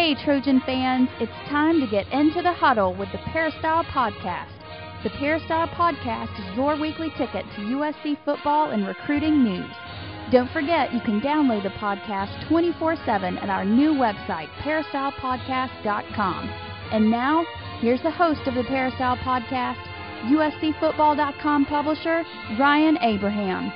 Hey, Trojan fans, it's time to get into the huddle with the Peristyle Podcast. The Peristyle Podcast is your weekly ticket to USC football and recruiting news. Don't forget, you can download the podcast 24/7 at our new website, peristylepodcast.com. And now, here's the host of the Peristyle Podcast, USCfootball.com publisher, Ryan Abraham.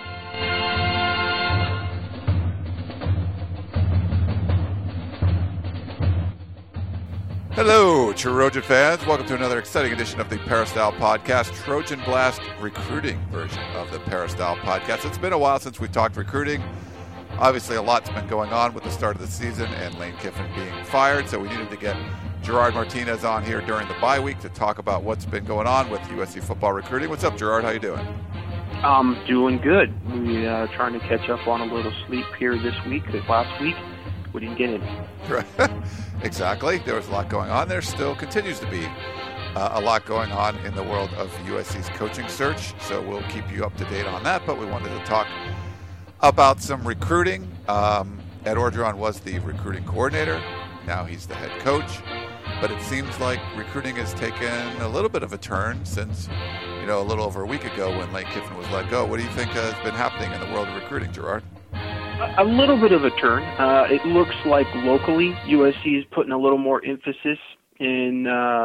Hello, Trojan fans. Welcome to another exciting edition of the Peristyle Podcast, Trojan Blast recruiting version of the Peristyle Podcast. It's been a while since we talked recruiting. Obviously, a lot's been going on with the start of the season and Lane Kiffin being fired, so we needed to get Gerard Martinez on here during the bye week to talk about what's been going on with USC football recruiting. What's up, Gerard? How you doing? I'm doing good. We're trying to catch up on a little sleep here this week. Last week, we didn't get any. Exactly. There was a lot going on. There still continues to be a lot going on in the world of USC's coaching search, so we'll keep you up to date on that. But we wanted to talk about some recruiting. Ed Orgeron was the recruiting coordinator. Now he's the head coach. But it seems like recruiting has taken a little bit of a turn since, a little over a week ago when Lane Kiffin was let go. What do you think has been happening in the world of recruiting, Gerard? A little bit of a turn. It looks like locally USC is putting a little more emphasis in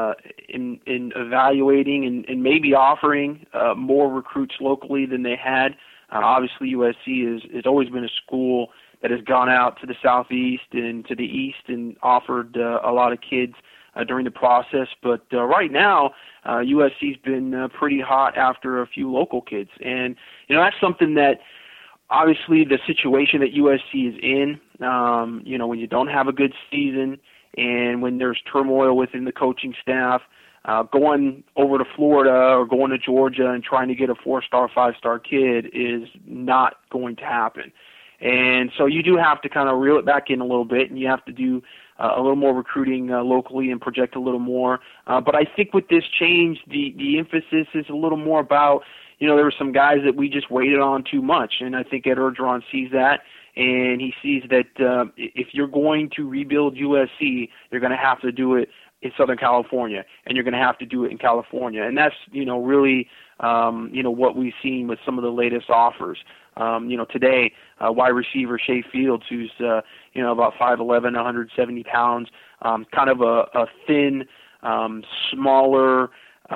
evaluating and maybe offering more recruits locally than they had. Obviously, USC has always been a school that has gone out to the southeast and to the east and offered a lot of kids during the process. But right now, USC's been pretty hot after a few local kids. And, that's something that obviously the situation that USC is in, when you don't have a good season and when there's turmoil within the coaching staff, going over to Florida or going to Georgia and trying to get a 4-star, 5-star kid is not going to happen. And so you do have to kind of reel it back in a little bit, and you have to do a little more recruiting locally and project a little more. But I think with this change, the emphasis is a little more about, there were some guys that we just waited on too much, and I think Ed Orgeron sees that, and he sees that if you're going to rebuild USC, you're going to have to do it in Southern California, and you're going to have to do it in California. And that's, really, what we've seen with some of the latest offers. Today, wide receiver Shea Fields, who's, about 5'11", 170 pounds, kind of a thin, smaller,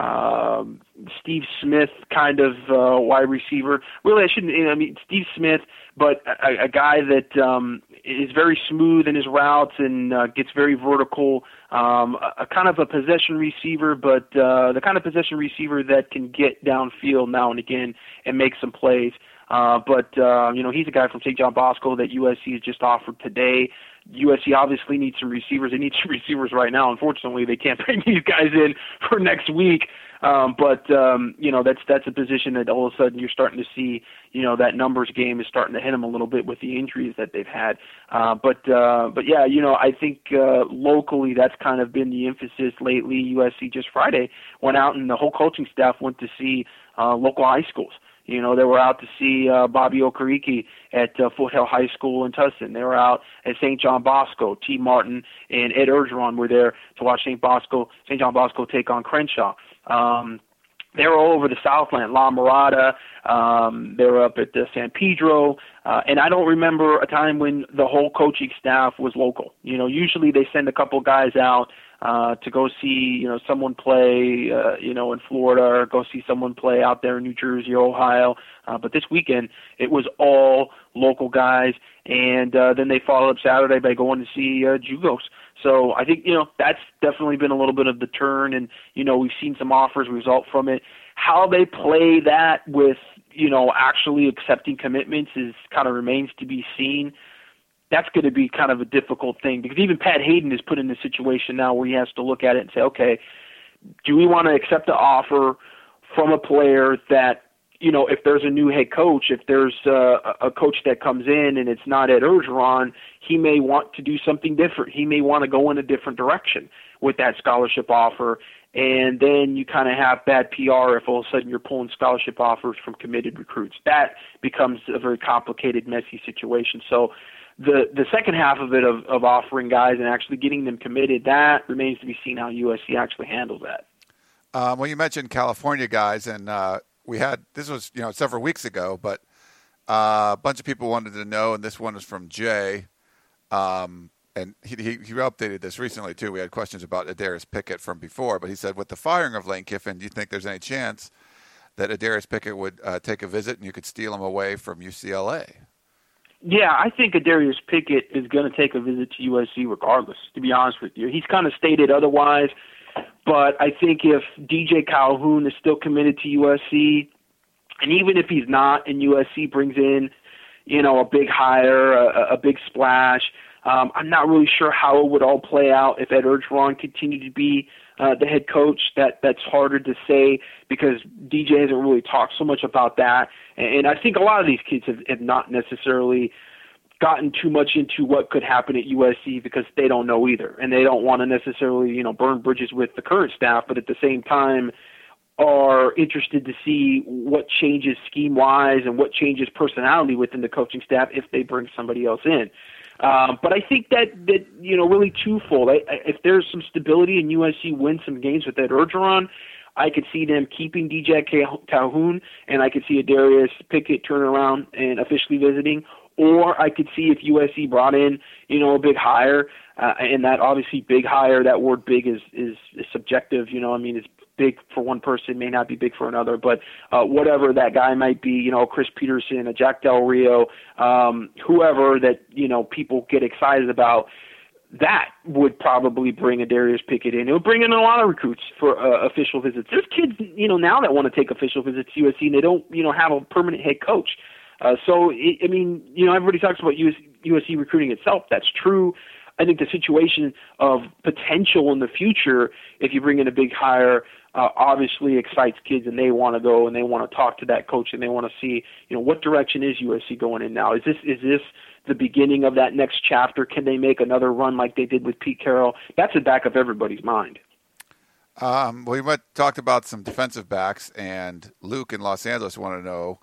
Steve Smith kind of wide receiver. Really, Steve Smith, but a guy that is very smooth in his routes and gets very vertical, a kind of a possession receiver, but the kind of possession receiver that can get downfield now and again and make some plays. But he's a guy from St. John Bosco that USC has just offered today. USC obviously needs some receivers. They need some receivers right now. Unfortunately, they can't bring these guys in for next week. But that's a position that all of a sudden you're starting to see, that numbers game is starting to hit them a little bit with the injuries that they've had. But yeah, I think locally that's kind of been the emphasis lately. USC just Friday went out and the whole coaching staff went to see local high schools. They were out to see Bobby Okereke at Foothill High School in Tustin. They were out at St. John Bosco. T. Martin and Ed Orgeron were there to watch St. John Bosco take on Crenshaw. They were all over the Southland, La Mirada. They were up at San Pedro. And I don't remember a time when the whole coaching staff was local. Usually they send a couple guys out to go see, someone play, in Florida, or go see someone play out there in New Jersey or Ohio. But this weekend, it was all local guys. And then they followed up Saturday by going to see Jugos. So I think, that's definitely been a little bit of the turn. And, we've seen some offers result from it. How they play that with, actually accepting commitments is kind of remains to be seen. That's going to be kind of a difficult thing because even Pat Hayden is put in a situation now where he has to look at it and say, okay, do we want to accept the offer from a player that, if there's a new head coach, if there's a coach that comes in and it's not Ed Orgeron, he may want to do something different. He may want to go in a different direction with that scholarship offer. and then you kind of have bad PR if all of a sudden you're pulling scholarship offers from committed recruits. That becomes a very complicated, messy situation. So the second half of it, of offering guys and actually getting them committed, that remains to be seen how USC actually handles that. Well, you mentioned California guys, and we had, this was several weeks ago, but a bunch of people wanted to know, and this one is from Jay, and he updated this recently too. We had questions about Adarius Pickett from before, but he said, with the firing of Lane Kiffin, do you think there's any chance that Adarius Pickett would take a visit and you could steal him away from UCLA? Yeah, I think Adarius Pickett is going to take a visit to USC regardless, to be honest with you. He's kind of stated otherwise, but I think if DJ Calhoun is still committed to USC, and even if he's not, and USC brings in, a big hire, a big splash, I'm not really sure how it would all play out if Ed Orgeron continued to be the head coach. That's harder to say because DJ hasn't really talked so much about that. And I think a lot of these kids have not necessarily gotten too much into what could happen at USC because they don't know either. And they don't want to necessarily, burn bridges with the current staff, but at the same time are interested to see what changes scheme-wise and what changes personality within the coaching staff if they bring somebody else in. But I think that really twofold. If there's some stability and USC wins some games with Ed Orgeron, I could see them keeping DJ Calhoun, and I could see Adarius Pickett turn around and officially visiting. Or I could see if USC brought in, a big hire, and that obviously big hire, that word big is subjective. It's big for one person, may not be big for another, but whatever that guy might be, Chris Peterson, a Jack Del Rio, whoever that, people get excited about, that would probably bring Adarius Pickett in. It would bring in a lot of recruits for official visits. There's kids, now that want to take official visits to USC, and they don't, have a permanent head coach. Everybody talks about USC recruiting itself. That's true. I think the situation of potential in the future, if you bring in a big hire, obviously excites kids, and they want to go and they want to talk to that coach, and they want to see, what direction is USC going in now? Is this the beginning of that next chapter? Can they make another run like they did with Pete Carroll? That's the back of everybody's mind. We talked about some defensive backs, and Luke in Los Angeles wanted to know.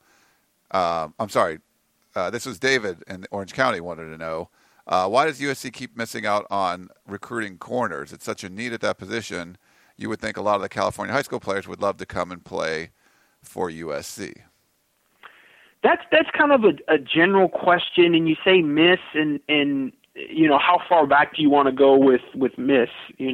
This was David in Orange County wanted to know, why does USC keep missing out on recruiting corners? It's such a need at that position. You would think a lot of the California high school players would love to come and play for USC. That's kind of a general question, and you say miss, and how far back do you want to go with miss?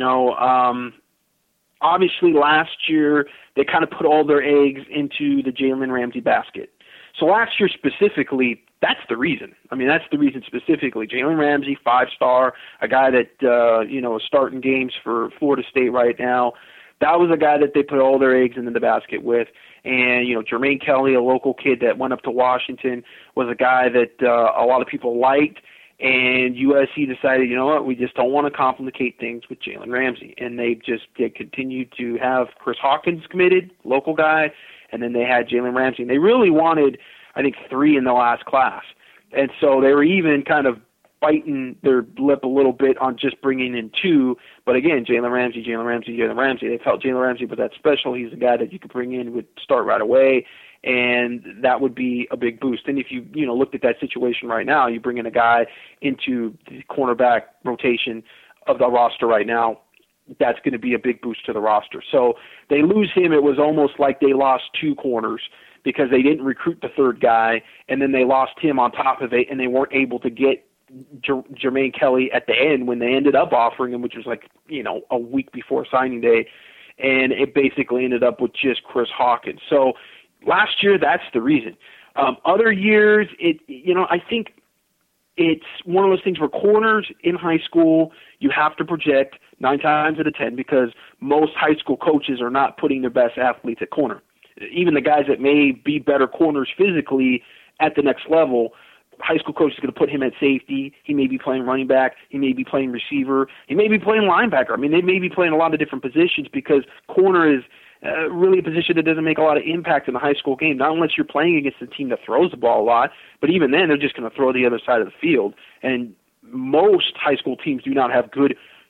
Obviously last year they kind of put all their eggs into the Jalen Ramsey basket. So last year specifically, that's the reason. That's the reason specifically. Jalen Ramsey, 5-star, a guy that, is starting games for Florida State right now. That was a guy that they put all their eggs into the basket with. And, Jermaine Kelly, a local kid that went up to Washington, was a guy that a lot of people liked. And USC decided, we just don't want to complicate things with Jalen Ramsey. And they continued to have Chris Hawkins committed, local guy, and then they had Jalen Ramsey. And they really wanted, I think, 3 in the last class. And so they were even kind of biting their lip a little bit on just bringing in 2. But again, Jalen Ramsey. They felt Jalen Ramsey was that special. He's a guy that you could bring in, would start right away, and that would be a big boost. And if you looked at that situation right now, you bring in a guy into the cornerback rotation of the roster right now, that's going to be a big boost to the roster. So they lose him. It was almost like they lost 2 corners because they didn't recruit the 3rd guy, and then they lost him on top of it, and they weren't able to get Jermaine Kelly at the end when they ended up offering him, which was like, a week before signing day, and it basically ended up with just Chris Hawkins. So last year, that's the reason. Other years, I think it's one of those things where corners in high school, you have to project 9 times out of 10 because most high school coaches are not putting their best athletes at corner. Even the guys that may be better corners physically at the next level, high school coach is going to put him at safety. He may be playing running back. He may be playing receiver. He may be playing linebacker. They may be playing a lot of different positions because corner is really a position that doesn't make a lot of impact in the high school game, not unless you're playing against a team that throws the ball a lot, but even then they're just going to throw the other side of the field. And most high school teams do not have good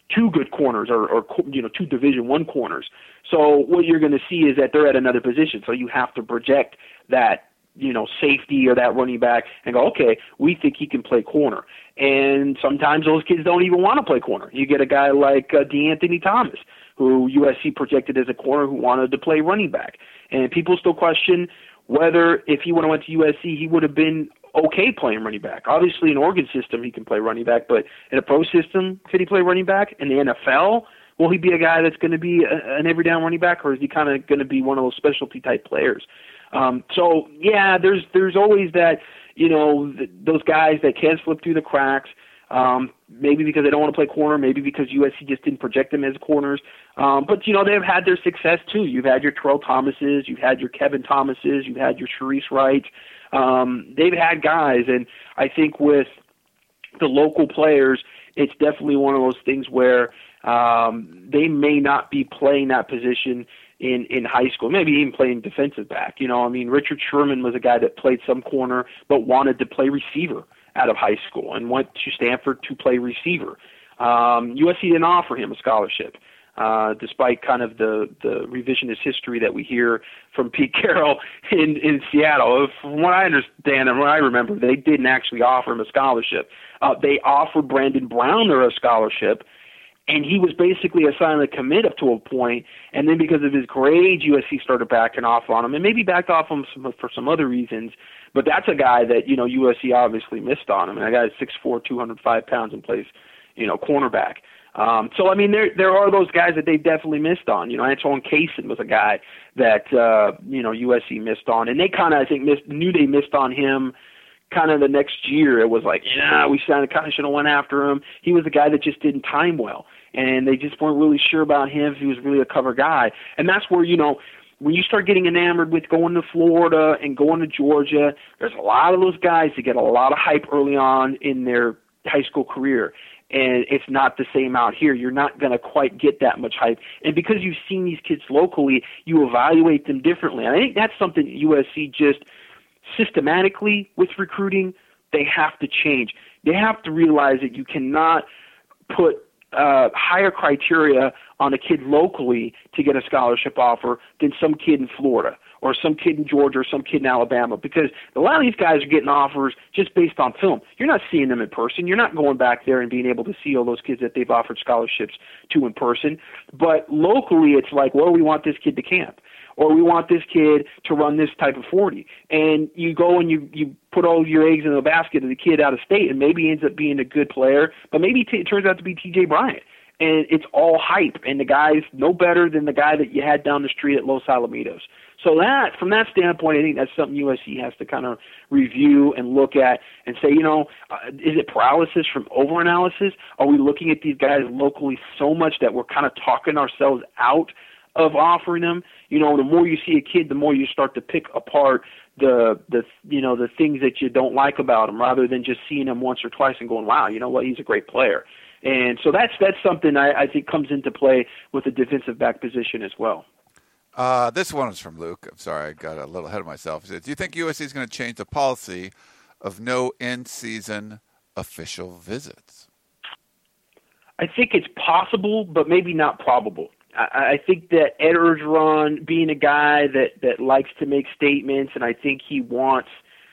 two good corners or two Division I corners. So what you're going to see is that they're at another position. So you have to project that, safety or that running back and go, okay, we think he can play corner. And sometimes those kids don't even want to play corner. You get a guy like DeAnthony Thomas, who USC projected as a corner who wanted to play running back. And people still question whether if he would have went to USC, he would have been okay playing running back. Obviously, in Oregon system, he can play running back, but in a pro system, could he play running back? In the NFL, will he be a guy that's going to be an every down running back, or is he kind of going to be one of those specialty type players? So yeah, there's always that, those guys that can slip through the cracks. Maybe because they don't want to play corner, maybe because USC just didn't project them as corners. But they've had their success too. You've had your Terrell Thomases, you've had your Kevin Thomases, you've had your Sharice Wrights. They've had guys, and I think with the local players, it's definitely one of those things where they may not be playing that position in high school, maybe even playing defensive back. Richard Sherman was a guy that played some corner but wanted to play receiver out of high school and went to Stanford to play receiver. USC didn't offer him a scholarship, despite kind of the revisionist history that we hear from Pete Carroll in Seattle. From what I understand and what I remember, they didn't actually offer him a scholarship. They offered Brandon Browner a scholarship, and he was basically a silent commit up to a point, and then because of his grades, USC started backing off on him, and maybe backed off on him for some other reasons. But that's a guy that, USC obviously missed on him. And that guy's 6'4", 205 pounds and plays, cornerback. There are those guys that they definitely missed on. Antoine Cason was a guy that, USC missed on. And they kind of, I think, knew they missed on him kind of the next year. It was like, we kind of should have went after him. He was a guy that just didn't time well. And they just weren't really sure about him if he was really a cover guy. And that's where, when you start getting enamored with going to Florida and going to Georgia, there's a lot of those guys that get a lot of hype early on in their high school career. And it's not the same out here. You're not going to quite get that much hype. And because you've seen these kids locally, you evaluate them differently. And I think that's something USC just systematically with recruiting, they have to change. They have to realize that you cannot put higher criteria on a kid locally to get a scholarship offer than some kid in Florida or some kid in Georgia or some kid in Alabama, because a lot of these guys are getting offers just based on film. You're not seeing them in person. You're not going back there and being able to see all those kids that they've offered scholarships to in person. But locally, it's like, well, we want this kid to camp, or we want this kid to run this type of 40. And you go and you put all your eggs in the basket of the kid out of state, and maybe he ends up being a good player, but maybe it turns out to be T.J. Bryant. And it's all hype, and the guy's no better than the guy that you had down the street at Los Alamitos. So from that standpoint, I think that's something USC has to kind of review and look at and say, is it paralysis from overanalysis? Are we looking at these guys locally so much that we're kind of talking ourselves out of offering them? The more you see a kid, the more you start to pick apart the things that you don't like about him, rather than just seeing him once or twice and going, wow, he's a great player. And so that's something I think comes into play with the defensive back position as well. This one is from Luke. I'm sorry, I got a little ahead of myself. He said, do you think USC is going to change the policy of no in-season official visits? I think it's possible, but maybe not probable. I think that Ed Orgeron, being a guy that likes to make statements, and I think he wants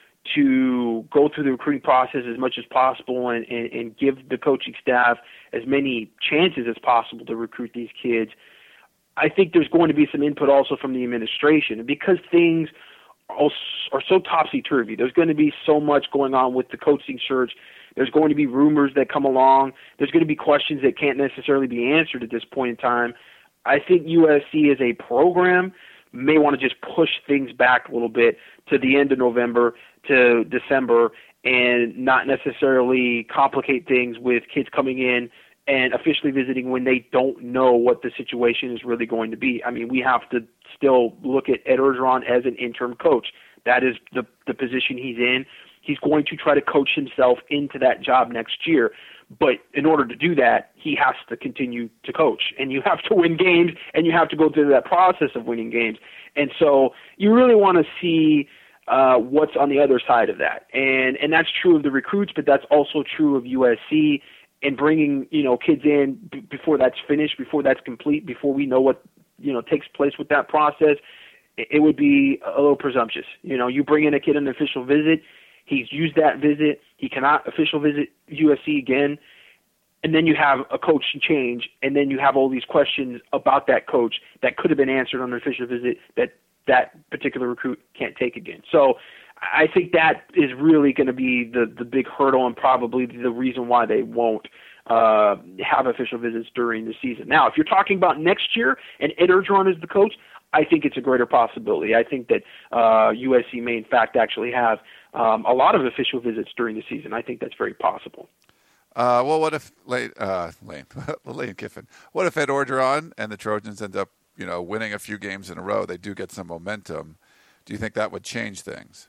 to go through the recruiting process as much as possible and give the coaching staff as many chances as possible to recruit these kids. I think there's going to be some input also from the administration. And because things are so topsy-turvy, there's going to be so much going on with the coaching search. There's going to be rumors that come along. There's going to be questions that can't necessarily be answered at this point in time. I think USC as a program may want to just push things back a little bit to the end of November to December and not necessarily complicate things with kids coming in and officially visiting when they don't know what the situation is really going to be. I mean, we have to still look at Ed Orgeron as an interim coach. That is the position he's in. He's going to try to coach himself into that job next year. But in order to do that, he has to continue to coach. And you have to win games, and you have to go through that process of winning games. And so you really want to see what's on the other side of that. And that's true of the recruits, but that's also true of USC. and bringing, kids in before that's finished, before that's complete, before we know what, takes place with that process, it would be a little presumptuous. You bring in a kid on an official visit, he's used that visit, he cannot official visit USC again, and then you have a coach change, and then you have all these questions about that coach that could have been answered on an official visit that particular recruit can't take again. So I think that is really going to be the big hurdle and probably the reason why they won't have official visits during the season. Now, if you're talking about next year and Ed Orgeron is the coach, I think it's a greater possibility. I think that USC may, in fact, actually have a lot of official visits during the season. I think that's very possible. Well, what if Lane Kiffin? What if Ed Orgeron and the Trojans end up, winning a few games in a row? They do get some momentum. Do you think that would change things?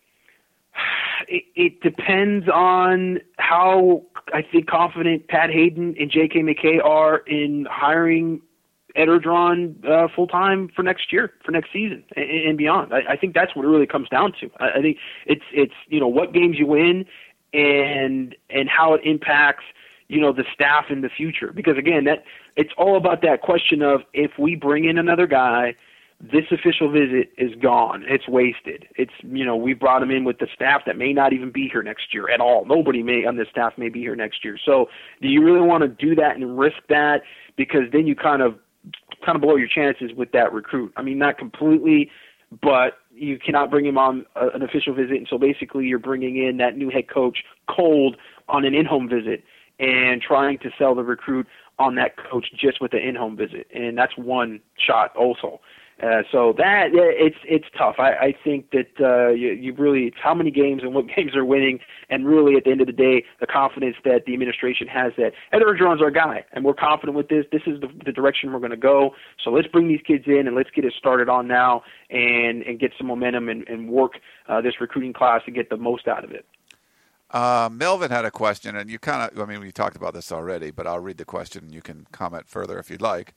It depends on how, I think, confident Pat Hayden and J.K. McKay are in hiring Ed Orgeron full-time for next year, for next season and beyond. I think that's what it really comes down to. I think it's what games you win and how it impacts, the staff in the future. Because, again, it's all about that question of if we bring in another guy, this official visit is gone. It's wasted. It's, we brought him in with the staff that may not even be here next year at all. Nobody on the staff may be here next year. So do you really want to do that and risk that? Because then you kind of blow your chances with that recruit. I mean, not completely, but you cannot bring him on an official visit. And so basically you're bringing in that new head coach cold on an in-home visit and trying to sell the recruit on that coach just with the in-home visit. And that's one shot also. So that it's tough. I think that you really, it's how many games and what games are winning, and really at the end of the day, the confidence that the administration has that Ed Orgeron's our guy, and we're confident with this. This is the direction we're going to go. So let's bring these kids in and let's get it started on now and get some momentum and work this recruiting class to get the most out of it. Melvin had a question, and you we talked about this already, but I'll read the question and you can comment further if you'd like.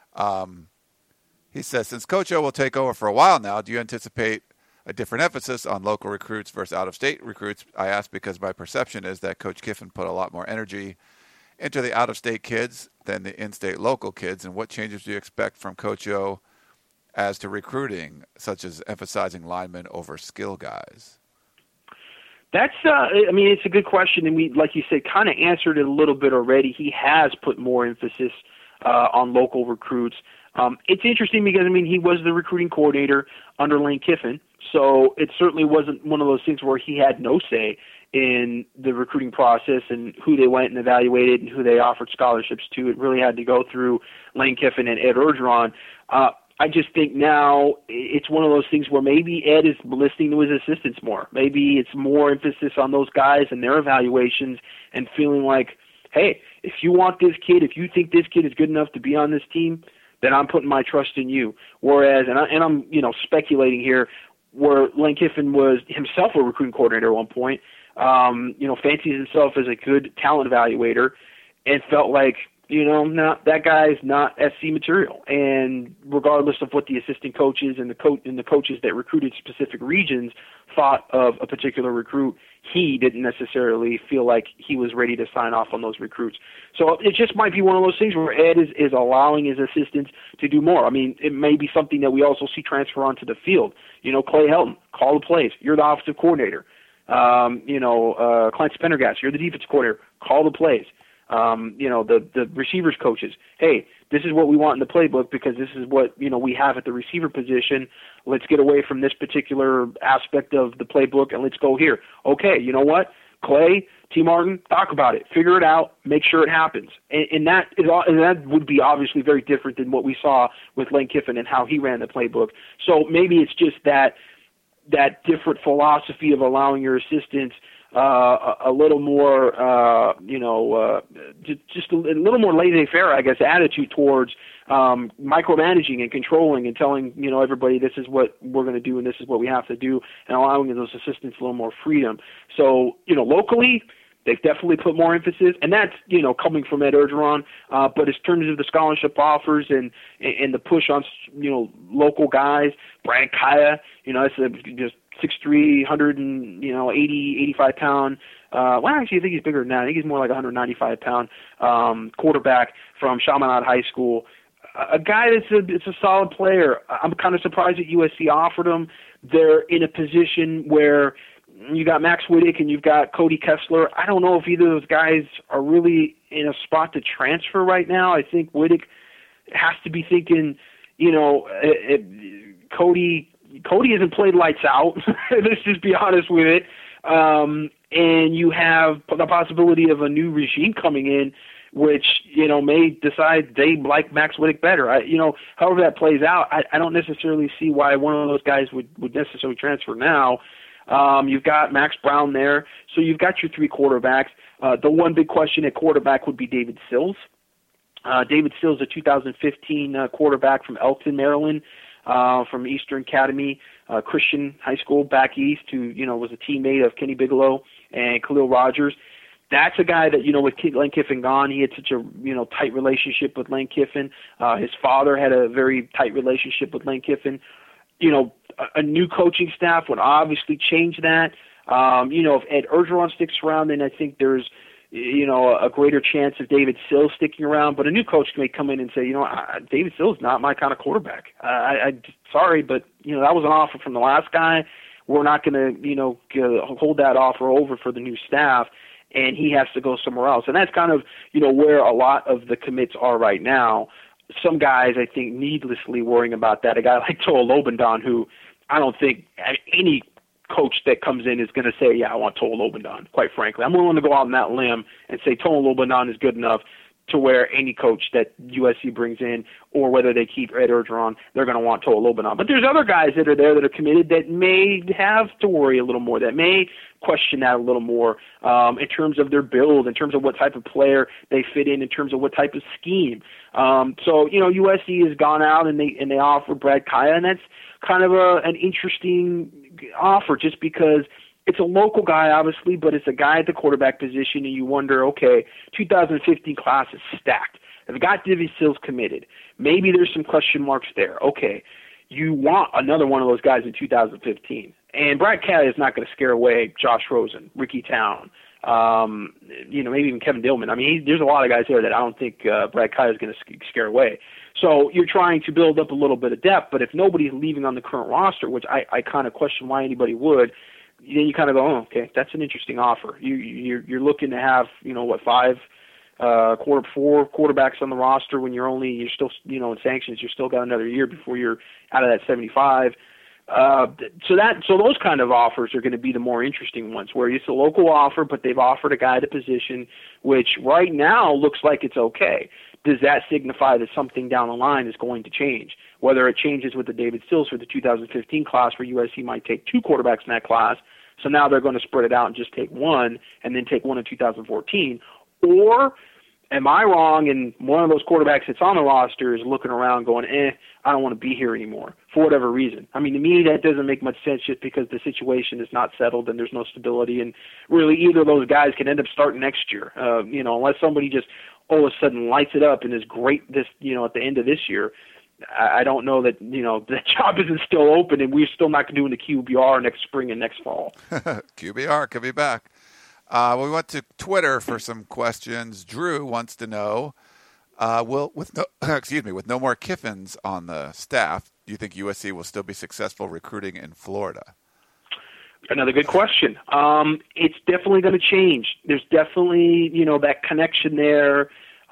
He says, since Coach O will take over for a while now, do you anticipate a different emphasis on local recruits versus out-of-state recruits? I ask because my perception is that Coach Kiffin put a lot more energy into the out-of-state kids than the in-state local kids. And what changes do you expect from Coach O as to recruiting, such as emphasizing linemen over skill guys? That's, it's a good question. And we, like you said, kind of answered it a little bit already. He has put more emphasis on local recruits. It's interesting because, he was the recruiting coordinator under Lane Kiffin, so it certainly wasn't one of those things where he had no say in the recruiting process and who they went and evaluated and who they offered scholarships to. It really had to go through Lane Kiffin and Ed Orgeron. I just think now it's one of those things where maybe Ed is listening to his assistants more. Maybe it's more emphasis on those guys and their evaluations and feeling like, hey, if you want this kid, if you think this kid is good enough to be on this team, then I'm putting my trust in you. Whereas, and I'm speculating here, where Lane Kiffin was himself a recruiting coordinator at one point, fancies himself as a good talent evaluator, and felt like, that guy's not SC material. And regardless of what the assistant coaches and the coaches that recruited specific regions thought of a particular recruit, he didn't necessarily feel like he was ready to sign off on those recruits. So it just might be one of those things where Ed is allowing his assistants to do more. It may be something that we also see transfer onto the field. Clay Helton, call the plays. You're the offensive coordinator. Clancy Pendergast, you're the defensive coordinator. Call the plays. The receivers coaches, hey, this is what we want in the playbook because this is what, we have at the receiver position. Let's get away from this particular aspect of the playbook and let's go here. Okay, you know what? Clay, T. Martin, talk about it. Figure it out. Make sure it happens. And that would be obviously very different than what we saw with Lane Kiffin and how he ran the playbook. So maybe it's just that different philosophy of allowing your assistants a little more, just a little more laissez-faire, I guess, attitude towards micromanaging and controlling and telling, everybody this is what we're going to do and this is what we have to do, and allowing those assistants a little more freedom. So, locally, they've definitely put more emphasis, and that's, coming from Ed Orgeron, but in terms of the scholarship offers and the push on, local guys, Brad Kaya, it's just 6'3", 85-pound well, actually, I think he's bigger than that. I think he's more like 195-pound quarterback from Chaminade High School. A guy it's a solid player. I'm kind of surprised that USC offered him. They're in a position where you got Max Wittick and you've got Cody Kessler. I don't know if either of those guys are really in a spot to transfer right now. I think Wittick has to be thinking, Cody hasn't played lights out. Let's just be honest with it. And you have the possibility of a new regime coming in, which, may decide they like Max Wittick better. However that plays out, I don't necessarily see why one of those guys would necessarily transfer now. You've got Max Brown there, so you've got your three quarterbacks. The one big question at quarterback would be David Sills. David Sills, a 2015 quarterback from Elkton, Maryland, from Eastern Academy Christian High School back east, who was a teammate of Kenny Bigelow and Khalil Rogers. That's a guy that, with Lane Kiffin gone, he had such a, tight relationship with Lane Kiffin. His father had a very tight relationship with Lane Kiffin. A new coaching staff would obviously change that. If Ed Orgeron sticks around, then I think there's, a greater chance of David Sills sticking around. But a new coach may come in and say, David Sills is not my kind of quarterback. Sorry, but, that was an offer from the last guy. We're not going to, hold that offer over for the new staff, and he has to go somewhere else. And that's kind of, where a lot of the commits are right now. Some guys, I think, needlessly worrying about that. A guy like Toa Lobendon, who I don't think any coach that comes in is going to say, I want Toa Lobendon, quite frankly. I'm willing to go out on that limb and say Toa Lobendon is good enough to where any coach that USC brings in, or whether they keep Ed Orgeron, they're going to want Toa Lobendon. But there's other guys that are there that are committed that may have to worry a little more, that may question that a little more in terms of their build, in terms of what type of player they fit in terms of what type of scheme. So USC has gone out and they offer Brad Kaya, and that's kind of an interesting offer just because it's a local guy, obviously, but it's a guy at the quarterback position, and you wonder, okay, 2015 class is stacked. They've got David Sills committed. Maybe there's some question marks there. Okay, you want another one of those guys in 2015. And Brad Kaya is not going to scare away Josh Rosen, Ricky Town, maybe even Kevin Dillman. I mean, there's a lot of guys there that I don't think Brad Kaya is going to scare away. So you're trying to build up a little bit of depth, but if nobody's leaving on the current roster, which I kind of question why anybody would, then you kind of go, oh, okay, that's an interesting offer. You're looking to have, four quarterbacks on the roster when you're still, in sanctions, you're still got another year before you're out of that 75. So those kind of offers are going to be the more interesting ones, where it's a local offer, but they've offered a guy to position, which right now looks like it's okay. Does that signify that something down the line is going to change? Whether it changes with the David Sills for the 2015 class, where USC might take two quarterbacks in that class, so now they're going to spread it out and just take one, and then take one in 2014, or am I wrong and one of those quarterbacks that's on the roster is looking around going, I don't want to be here anymore for whatever reason? I mean, to me, that doesn't make much sense just because the situation is not settled and there's no stability. And really, either of those guys can end up starting next year, unless somebody just all of a sudden lights it up and is great at the end of this year. I don't know that, that job isn't still open and we're still not doing the QBR next spring and next fall. QBR could be back. We went to Twitter for some questions. Drew wants to know, with no more Kiffins on the staff, do you think USC will still be successful recruiting in Florida? Another good question. It's definitely going to change. There's definitely, that connection there.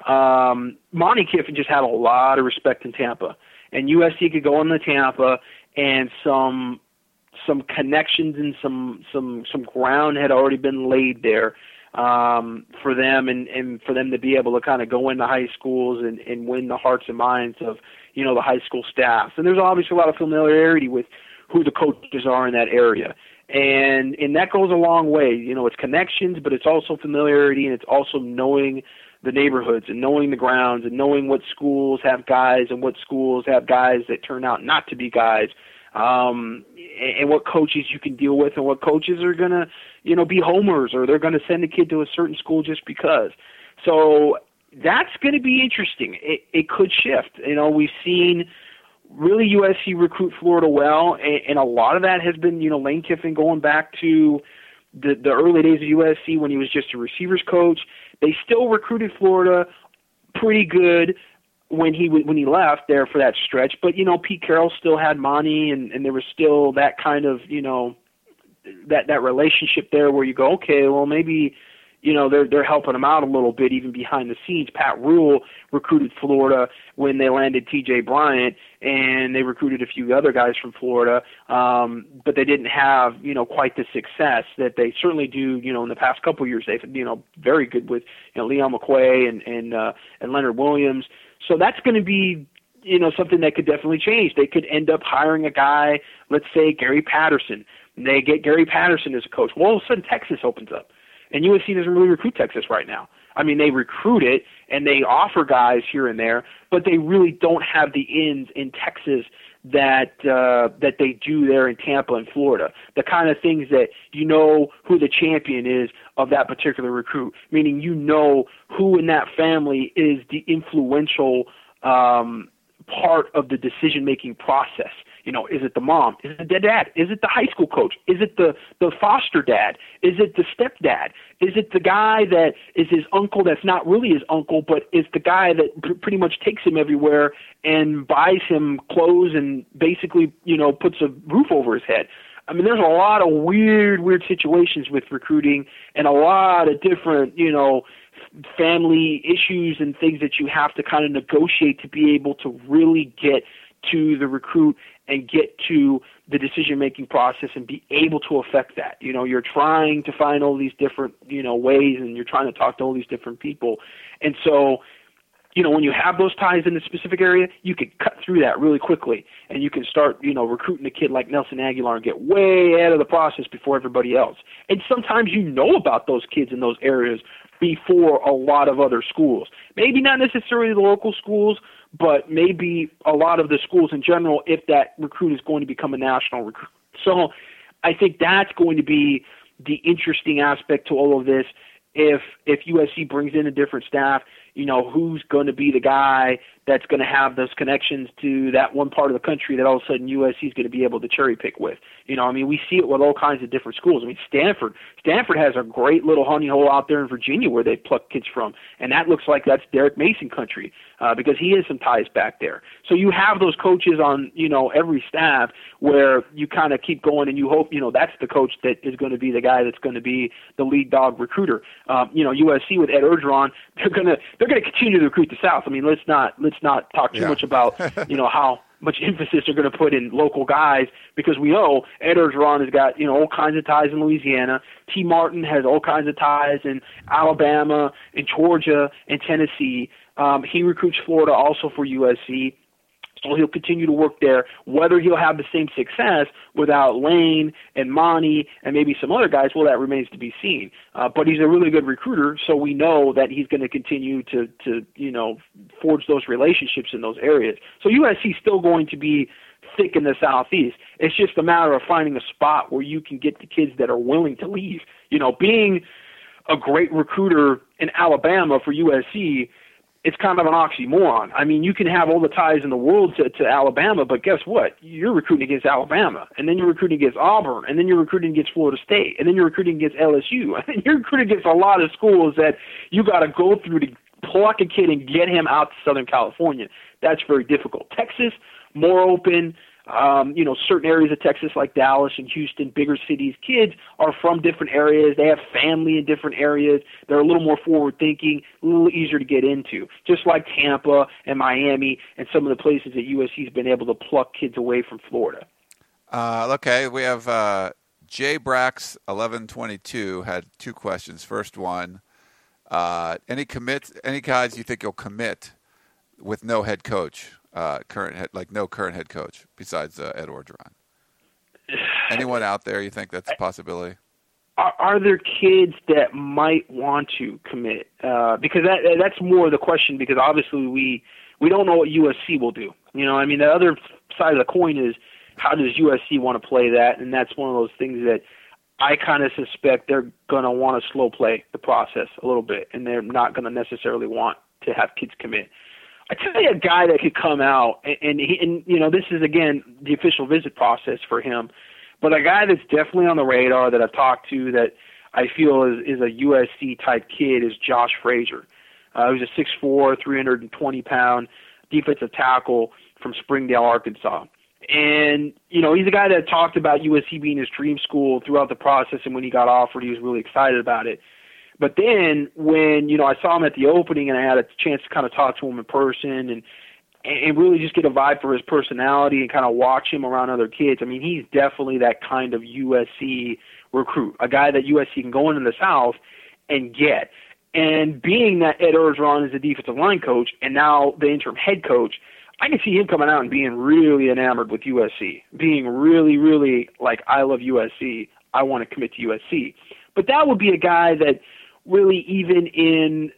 Monty Kiffin just had a lot of respect in Tampa, and USC could go into Tampa, and some connections and some ground had already been laid there for them, and for them to be able to kind of go into high schools and win the hearts and minds of the high school staffs. And there's obviously a lot of familiarity with who the coaches are in that area. And that goes a long way. It's connections, but it's also familiarity, and it's also knowing the neighborhoods and knowing the grounds and knowing what schools have guys and what schools have guys that turn out not to be guys, and what coaches you can deal with and what coaches are going to, be homers, or they're going to send a kid to a certain school just because. So that's going to be interesting. It could shift. We've seen really USC recruit Florida well, and a lot of that has been, Lane Kiffin going back to the early days of USC when he was just a receivers coach. They still recruited Florida pretty good when he left there for that stretch. But, Pete Carroll still had money, and there was still that kind of, that relationship there where you go, okay, well, maybe, they're helping him out a little bit even behind the scenes. Pat Rule recruited Florida when they landed T.J. Bryant, and they recruited a few other guys from Florida, but they didn't have, quite the success that they certainly do, in the past couple of years. They've, very good with, Leon McQuay and Leonard Williams. So that's going to be, something that could definitely change. They could end up hiring a guy, let's say Gary Patterson. And they get Gary Patterson as a coach. Well, all of a sudden Texas opens up. And USC doesn't really recruit Texas right now. I mean, they recruit it and they offer guys here and there, but they really don't have the ins in Texas that they do there in Tampa and Florida. The kind of things that who the champion is of that particular recruit, meaning who in that family is the influential part of the decision-making process. Is it the mom? Is it the dad? Is it the high school coach? Is it the foster dad? Is it the stepdad? Is it the guy that is his uncle that's not really his uncle, but is the guy that pretty much takes him everywhere and buys him clothes and basically, puts a roof over his head? I mean, there's a lot of weird situations with recruiting and a lot of different, family issues and things that you have to kind of negotiate to be able to really get to the recruit and get to the decision-making process and be able to affect that. You're trying to find all these different, ways, and you're trying to talk to all these different people. And so, when you have those ties in a specific area, you can cut through that really quickly, and you can start, recruiting a kid like Nelson Aguilar and get way ahead of the process before everybody else. And sometimes about those kids in those areas before a lot of other schools. Maybe not necessarily the local schools, but maybe a lot of the schools in general if that recruit is going to become a national recruit. So I think that's going to be the interesting aspect to all of this. If USC brings in a different staff, who's going to be the guy that's going to have those connections to that one part of the country that all of a sudden USC is going to be able to cherry pick with. We see it with all kinds of different schools. Stanford has a great little honey hole out there in Virginia where they pluck kids from, and that looks like that's Derek Mason country because he has some ties back there. So you have those coaches on, every staff where you kind of keep going and you hope, that's the coach that is going to be the guy that's going to be the lead dog recruiter. USC with Ed Orgeron, they're going to continue to recruit the South. I mean, let's not talk too much about, how much emphasis they're going to put in local guys because we know Ed Orgeron has got, all kinds of ties in Louisiana. T. Martin has all kinds of ties in Alabama and Georgia and Tennessee. He recruits Florida also for USC. So he'll continue to work there. Whether he'll have the same success without Lane and Monty and maybe some other guys, well, that remains to be seen. But he's a really good recruiter, so we know that he's going to continue to forge those relationships in those areas. So USC is still going to be thick in the Southeast. It's just a matter of finding a spot where you can get the kids that are willing to leave. Being a great recruiter in Alabama for USC, it's kind of an oxymoron. I mean, you can have all the ties in the world to Alabama, but guess what? You're recruiting against Alabama, and then you're recruiting against Auburn, and then you're recruiting against Florida State, and then you're recruiting against LSU. And you're recruiting against a lot of schools that you got to go through to pluck a kid and get him out to Southern California. That's very difficult. Texas, more open. Certain areas of Texas like Dallas and Houston, bigger cities, kids are from different areas. They have family in different areas. They're a little more forward-thinking, a little easier to get into, just like Tampa and Miami and some of the places that USC has been able to pluck kids away from Florida. Okay, we have Jay Brax 1122 had two questions. First one, any guys you think you'll commit with no head coach? No current head coach besides Ed Orgeron. Anyone out there you think that's a possibility? Are there kids that might want to commit? Because that's more the question. Because obviously we don't know what USC will do. The other side of the coin is how does USC want to play that, and that's one of those things that I kind of suspect they're going to want to slow play the process a little bit, and they're not going to necessarily want to have kids commit. I tell you a guy that could come out, and this is, again, the official visit process for him, But a guy that's definitely on the radar that I've talked to that I feel is a USC-type kid is Josh Frazier. Who's a 6'4", 320-pound defensive tackle from Springdale, Arkansas. And, he's a guy that talked about USC being his dream school throughout the process, and when he got offered, he was really excited about it. But then when, I saw him at the opening and I had a chance to kind of talk to him in person and really just get a vibe for his personality and kind of watch him around other kids, I mean, he's definitely that kind of USC recruit, a guy that USC can go into the South and get. And being that Ed Orgeron is the defensive line coach and now the interim head coach, I can see him coming out and being really enamored with USC, being really, really like, I love USC, I want to commit to USC. But that would be a guy that really, even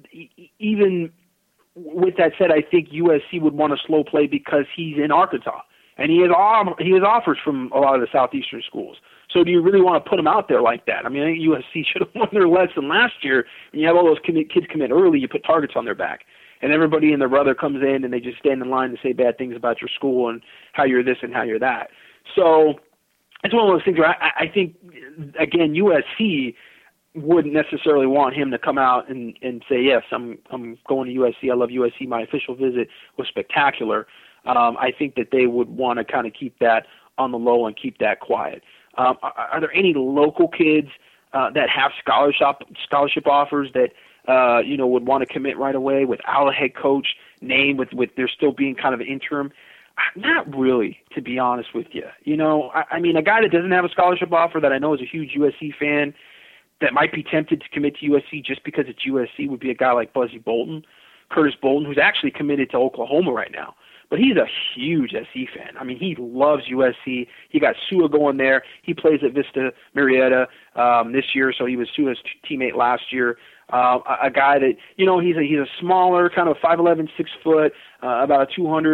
with that said, I think USC would want to slow play because he's in Arkansas and he has offers from a lot of the southeastern schools. So do you really want to put him out there like that? I mean, I think USC should have won their lesson last year. When you have all those kids commit early, you put targets on their back. And everybody and their brother comes in and they just stand in line to say bad things about your school and how you're this and how you're that. So it's one of those things where I think, again, USC wouldn't necessarily want him to come out and say, yes, I'm going to USC. I love USC. My official visit was spectacular. I think that they would want to kind of keep that on the low and keep that quiet. Are there any local kids that have scholarship offers that would want to commit right away without a head coach name, with there still being kind of an interim? Not really, to be honest with you. I mean, a guy that doesn't have a scholarship offer that I know is a huge USC fan that might be tempted to commit to USC just because it's USC would be a guy like Buzzy Bolton, Curtis Bolton, who's actually committed to Oklahoma right now. But he's a huge SC fan. I mean, he loves USC. He got Sua going there. He plays at Vista Marietta this year, so he was Sua's teammate last year. A guy that, he's a smaller, kind of 5'11", 6 foot, about a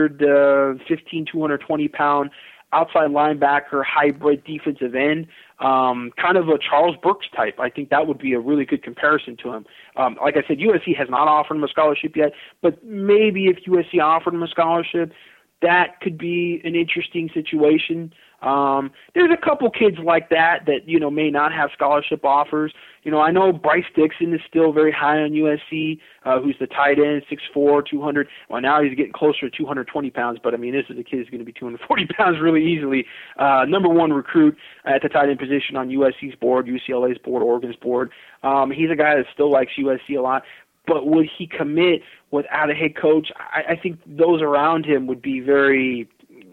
220-pound outside linebacker, hybrid defensive end, kind of a Charles Burks type. I think that would be a really good comparison to him. Like I said, USC has not offered him a scholarship yet, but maybe if USC offered him a scholarship, that could be an interesting situation. There's a couple kids like that may not have scholarship offers. I know Bryce Dixon is still very high on USC, who's the tight end, 6'4", 200. Well, now he's getting closer to 220 pounds, but I mean, this is a kid who's going to be 240 pounds really easily. Number one recruit at the tight end position on USC's board, UCLA's board, Oregon's board. He's a guy that still likes USC a lot. But would he commit without a head coach? I think those around him would be very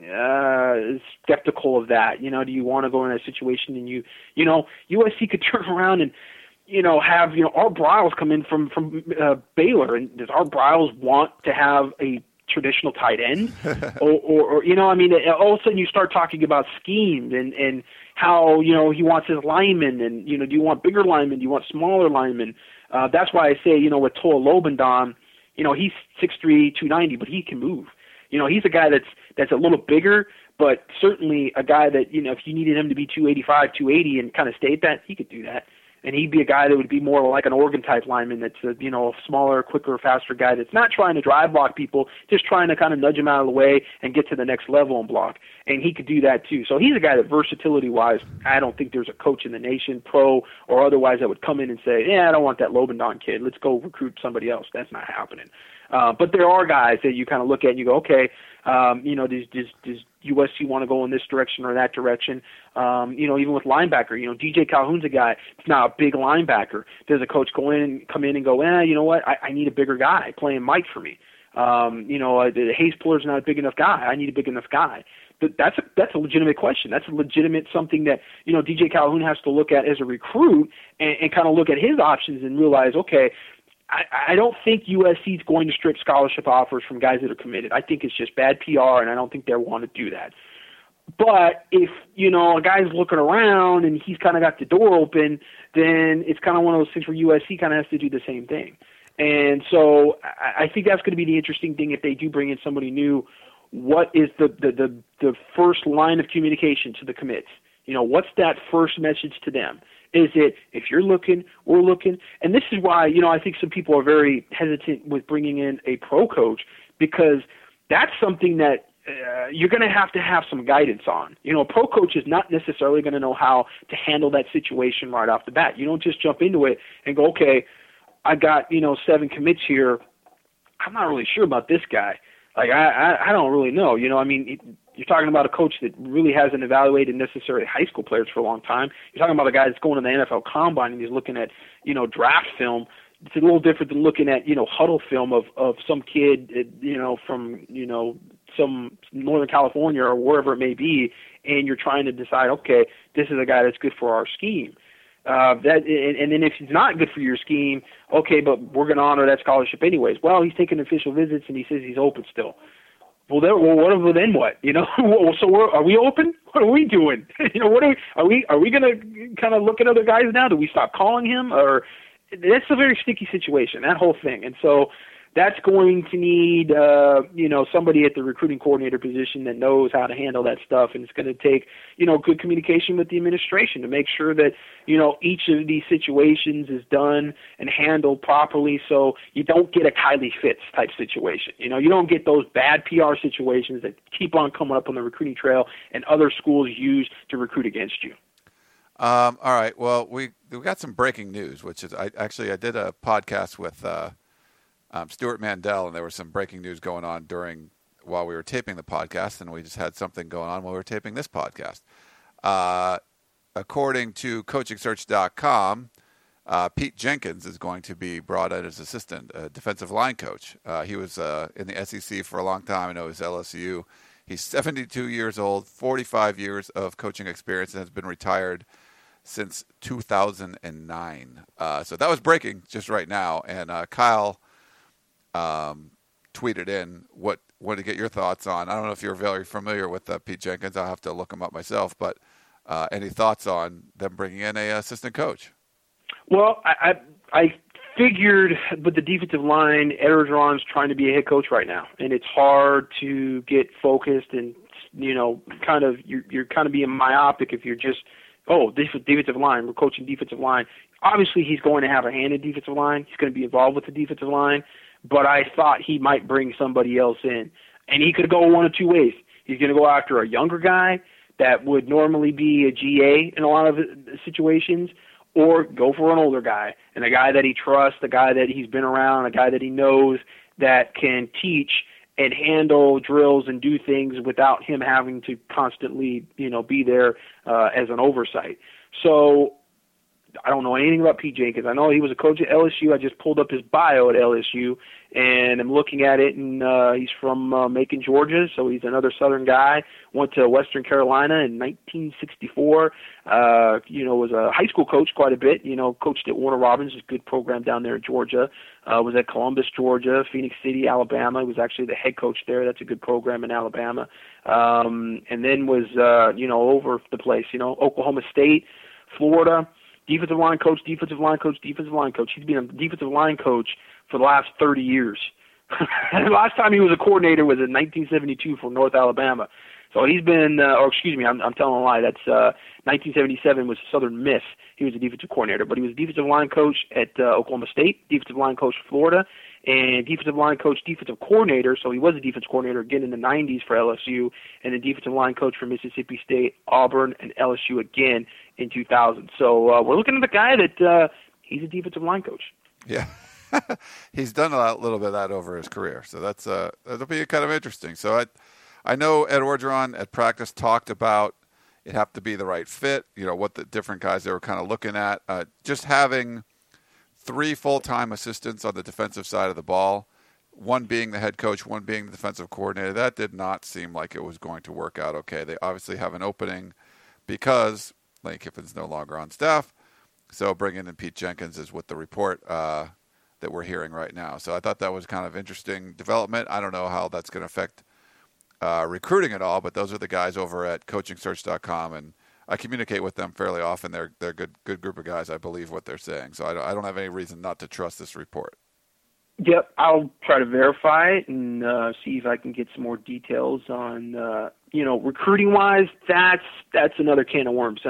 skeptical of that. Do you want to go in a situation and USC could turn around and have Art Briles come in from Baylor, and does Art Briles want to have a traditional tight end, or I mean, all of a sudden you start talking about schemes and how he wants his linemen, and do you want bigger linemen? Do you want smaller linemen? That's why I say with Toa Lobendon, he's 6'3", 290, but he can move. He's a guy that's a little bigger, but certainly a guy that if you needed him to be 285, 280, and kind of stay at that, he could do that. And he'd be a guy that would be more like an Oregon-type lineman that's a smaller, quicker, faster guy that's not trying to drive block people, just trying to kind of nudge them out of the way and get to the next level and block. And he could do that too. So he's a guy that versatility-wise, I don't think there's a coach in the nation, pro or otherwise, that would come in and say, I don't want that Lobendon kid. Let's go recruit somebody else. That's not happening. But there are guys that you kind of look at and you go, okay, does USC want to go in this direction or that direction? Even with linebacker, DJ Calhoun's a guy. It's not a big linebacker. Does a coach come in and go, you know what? I need a bigger guy playing Mike for me. Hayes Puller's not a big enough guy. I need a big enough guy. But that's a legitimate question. That's a legitimate something that DJ Calhoun has to look at as a recruit and kind of look at his options and realize, okay, I don't think USC is going to strip scholarship offers from guys that are committed. I think it's just bad PR, and I don't think they want to do that. But if, a guy's looking around and he's kind of got the door open, then it's kind of one of those things where USC kind of has to do the same thing. And so I think that's going to be the interesting thing if they do bring in somebody new. What is the first line of communication to the commits? What's that first message to them? Is it, if you're looking, we're looking? And this is why, I think some people are very hesitant with bringing in a pro coach, because that's something that you're going to have some guidance on. A pro coach is not necessarily going to know how to handle that situation right off the bat. You don't just jump into it and go, okay, I got 7 commits here. I'm not really sure about this guy. Like I don't really know. You're talking about a coach that really hasn't evaluated necessarily high school players for a long time. You're talking about a guy that's going to the NFL Combine and he's looking at draft film. It's a little different than looking at huddle film of some kid from some Northern California or wherever it may be, and you're trying to decide, okay, this is a guy that's good for our scheme. And then if he's not good for your scheme, okay, but we're going to honor that scholarship anyways. Well, he's taking official visits and he says he's open still. Then what? So are we open? What are we doing? Are we going to kind of look at other guys now? Do we stop calling him? Or that's a very sticky situation, that whole thing. And so that's going to need, somebody at the recruiting coordinator position that knows how to handle that stuff. And it's going to take, good communication with the administration to make sure that, each of these situations is done and handled properly so you don't get a Kylie Fitz type situation. You don't get those bad PR situations that keep on coming up on the recruiting trail and other schools use to recruit against you. All right. Well, we got some breaking news, which is I did a podcast with Stuart Mandel, and there was some breaking news going on while we were taping the podcast, and we just had something going on while we were taping this podcast. According to CoachingSearch.com, Pete Jenkins is going to be brought in as assistant defensive line coach. He was in the SEC for a long time. I know he's LSU. He's 72 years old, 45 years of coaching experience, and has been retired since 2009. So that was breaking just right now, and Kyle tweeted in what to get your thoughts on. I don't know if you're very familiar with Pete Jenkins. I'll have to look him up myself, but any thoughts on them bringing in a assistant coach? Well, I figured with the defensive line, Ed Orgeron's trying to be a head coach right now, and it's hard to get focused and you're kind of being myopic if you're just defensive line. We're coaching defensive line. Obviously, he's going to have a hand in defensive line. He's going to be involved with the defensive line. But I thought he might bring somebody else in. And he could go one of two ways. He's going to go after a younger guy that would normally be a GA in a lot of situations, or go for an older guy, and a guy that he trusts, a guy that he's been around, a guy that he knows that can teach and handle drills and do things without him having to constantly, be there as an oversight. So I don't know anything about Pete Jenkins. I know he was a coach at LSU. I just pulled up his bio at LSU, and I'm looking at it, and he's from Macon, Georgia, so he's another Southern guy. Went to Western Carolina in 1964. Was a high school coach quite a bit. Coached at Warner Robins, a good program down there in Georgia. Was at Columbus, Georgia, Phoenix City, Alabama. He was actually the head coach there. That's a good program in Alabama. And then was, over the place, Oklahoma State, Florida. Defensive line coach. He's been a defensive line coach for the last 30 years. The last time he was a coordinator was in 1972 for North Alabama. So he's been, I'm telling a lie. That's 1977 was Southern Miss. He was a defensive coordinator, but he was a defensive line coach at Oklahoma State, defensive line coach for Florida, and defensive line coach, defensive coordinator. So he was a defensive coordinator again in the 90s for LSU, and then defensive line coach for Mississippi State, Auburn, and LSU again in 2000. So we're looking at the guy that he's a defensive line coach. Yeah. He's done a little bit of that over his career. So that'll be kind of interesting. So I know Ed Orgeron at practice talked about it have to be the right fit, what the different guys they were kind of looking at. Just having 3 full-time assistants on the defensive side of the ball, one being the head coach, one being the defensive coordinator, that did not seem like it was going to work out okay. They obviously have an opening because Lane Kiffin's no longer on staff. So bringing in Pete Jenkins is what the report that we're hearing right now. So I thought that was kind of interesting development. I don't know how that's going to affect recruiting at all, but those are the guys over at CoachingSearch.com, and I communicate with them fairly often. They're a good group of guys. I believe what they're saying, so I don't have any reason not to trust this report. Yep, I'll try to verify it and see if I can get some more details on recruiting wise. That's another can of worms.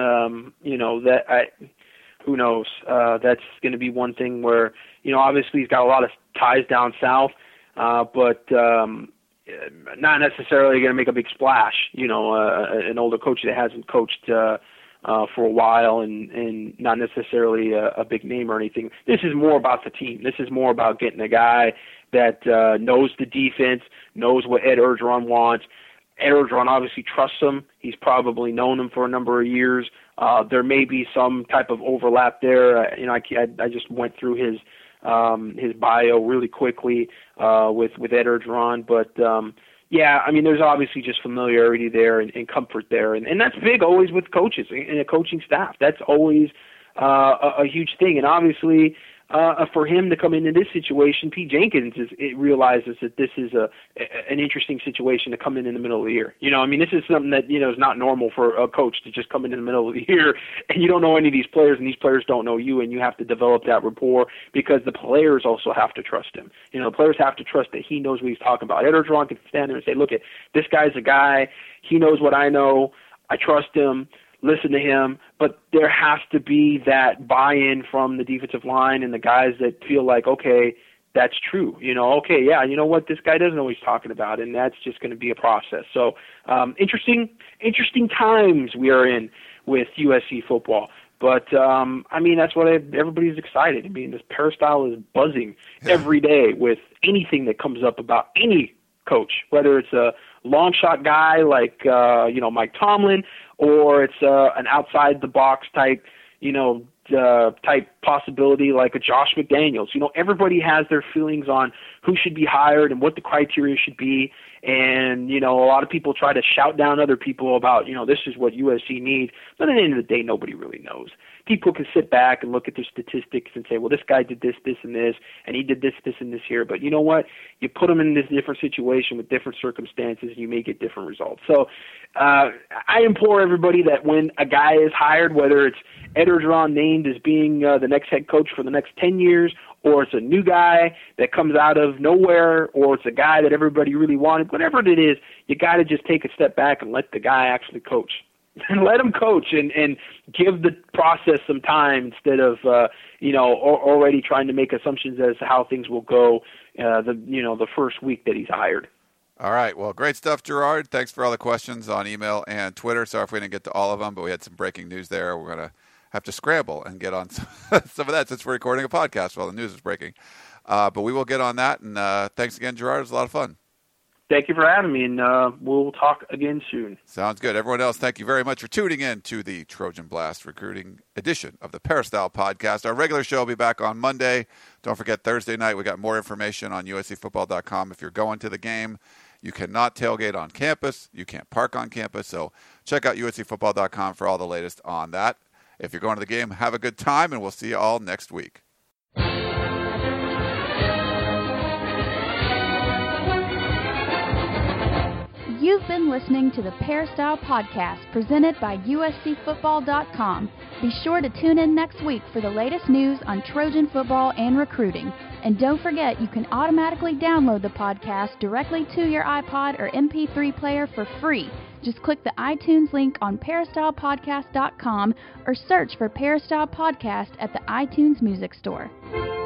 Who knows? That's going to be one thing where obviously he's got a lot of ties down south, but not necessarily going to make a big splash. An older coach that hasn't coached for a while and not necessarily a big name or anything. This is more about the team. This is more about getting a guy that knows the defense, knows what Ed Orgeron wants. Ed Orgeron obviously trusts him. He's probably known him for a number of years. There may be some type of overlap there. I just went through his bio really quickly with Ed Orgeron, but there's obviously just familiarity there and comfort there, and that's big always with coaches and a coaching staff. That's always a huge thing, and obviously for him to come into this situation, Pete Jenkins realizes that this is an interesting situation to come in the middle of the year. This is something that is not normal for a coach to just come in the middle of the year, and you don't know any of these players, and these players don't know you, and you have to develop that rapport because the players also have to trust him. The players have to trust that he knows what he's talking about. Ed Orgeron can stand there and say, "Look, this guy's a guy. He knows what I know. I trust him. Listen to him," but there has to be that buy-in from the defensive line and the guys that feel like, okay, that's true. You know what, this guy doesn't know what he's talking about, and that's just going to be a process. So interesting times we are in with USC football. But, that's what everybody's excited. this Peristyle is buzzing every day with anything that comes up about any coach, whether it's a long shot guy like Mike Tomlin, or it's an outside the box type type possibility like a Josh McDaniels. Everybody has their feelings on who should be hired and what the criteria should be. And, a lot of people try to shout down other people about, this is what USC needs. But at the end of the day, nobody really knows. People can sit back and look at their statistics and say, well, this guy did this, this, and this, and he did this, this, and this here. But you know what? You put them in this different situation with different circumstances, and you may get different results. So I implore everybody that when a guy is hired, whether it's Ed Orgeron named as being the next head coach for the next 10 years, or it's a new guy that comes out of nowhere, or it's a guy that everybody really wanted, whatever it is, you got to just take a step back and let the guy actually coach. And let him coach and give the process some time instead of, already trying to make assumptions as to how things will go the first week that he's hired. All right. Well, great stuff, Gerard. Thanks for all the questions on email and Twitter. Sorry if we didn't get to all of them, but we had some breaking news there. We're going to have to scramble and get on some of that since we're recording a podcast while the news is breaking. But we will get on that. And thanks again, Gerard. It was a lot of fun. Thank you for having me, and we'll talk again soon. Sounds good. Everyone else, thank you very much for tuning in to the Trojan Blast recruiting edition of the Peristyle Podcast. Our regular show will be back on Monday. Don't forget, Thursday night, we got more information on USCFootball.com. If you're going to the game, you cannot tailgate on campus. You can't park on campus. So check out USCFootball.com for all the latest on that. If you're going to the game, have a good time, and we'll see you all next week. You've been listening to the Peristyle Podcast presented by USCFootball.com. Be sure to tune in next week for the latest news on Trojan football and recruiting. And don't forget, you can automatically download the podcast directly to your iPod or MP3 player for free. Just click the iTunes link on peristylepodcast.com or search for Peristyle Podcast at the iTunes Music Store.